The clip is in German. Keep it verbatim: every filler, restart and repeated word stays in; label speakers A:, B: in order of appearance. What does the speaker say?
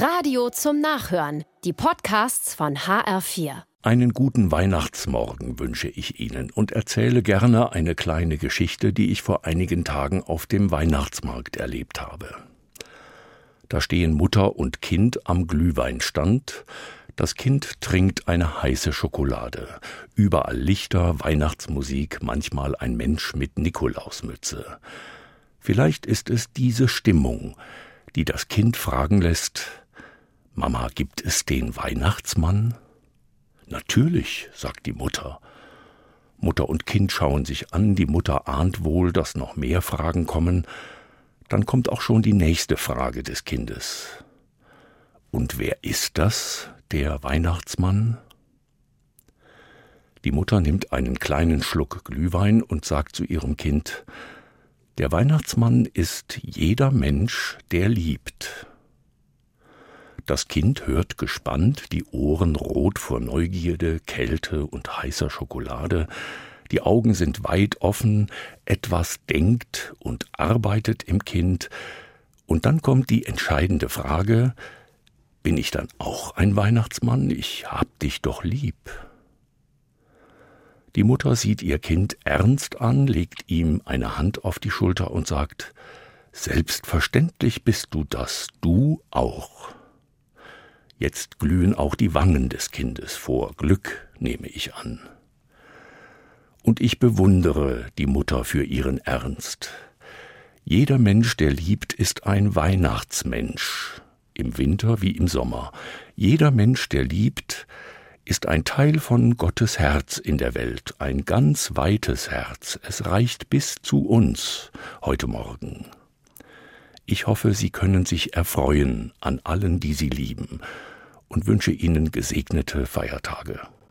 A: Radio zum Nachhören. Die Podcasts von H R vier.
B: Einen guten Weihnachtsmorgen wünsche ich Ihnen und erzähle gerne eine kleine Geschichte, die ich vor einigen Tagen auf dem Weihnachtsmarkt erlebt habe. Da stehen Mutter und Kind am Glühweinstand. Das Kind trinkt eine heiße Schokolade. Überall Lichter, Weihnachtsmusik, manchmal ein Mensch mit Nikolausmütze. Vielleicht ist es diese Stimmung, die das Kind fragen lässt: »Mama, gibt es den Weihnachtsmann?« »Natürlich«, sagt die Mutter. Mutter und Kind schauen sich an, die Mutter ahnt wohl, dass noch mehr Fragen kommen. Dann kommt auch schon die nächste Frage des Kindes. »Und wer ist das, der Weihnachtsmann?« Die Mutter nimmt einen kleinen Schluck Glühwein und sagt zu ihrem Kind: »Der Weihnachtsmann ist jeder Mensch, der liebt.« Das Kind hört gespannt, die Ohren rot vor Neugierde, Kälte und heißer Schokolade. Die Augen sind weit offen, etwas denkt und arbeitet im Kind. Und dann kommt die entscheidende Frage: Bin ich dann auch ein Weihnachtsmann? Ich hab dich doch lieb. Die Mutter sieht ihr Kind ernst an, legt ihm eine Hand auf die Schulter und sagt: Selbstverständlich bist du das, du auch. Jetzt glühen auch die Wangen des Kindes vor Glück, nehme ich an. Und ich bewundere die Mutter für ihren Ernst. Jeder Mensch, der liebt, ist ein Weihnachtsmensch, im Winter wie im Sommer. Jeder Mensch, der liebt, ist ein Teil von Gottes Herz in der Welt, ein ganz weites Herz. Es reicht bis zu uns heute Morgen. Ich hoffe, Sie können sich erfreuen an allen, die Sie lieben, und wünsche Ihnen gesegnete Feiertage.